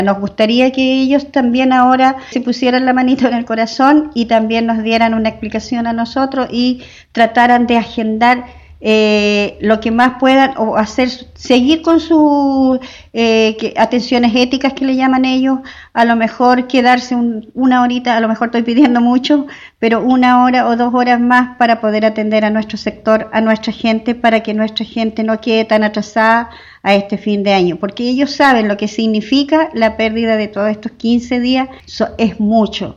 Nos gustaría que ellos también ahora se pusieran la manito en el corazón y también nos dieran una explicación a nosotros y trataran de agendar lo que más puedan o hacer, seguir con sus atenciones éticas que le llaman ellos, a lo mejor quedarse una horita, a lo mejor estoy pidiendo mucho, pero 1 hora o 2 horas más para poder atender a nuestro sector, a nuestra gente, para que nuestra gente no quede tan atrasada a este fin de año, porque ellos saben lo que significa la pérdida de todos estos 15 días, es mucho.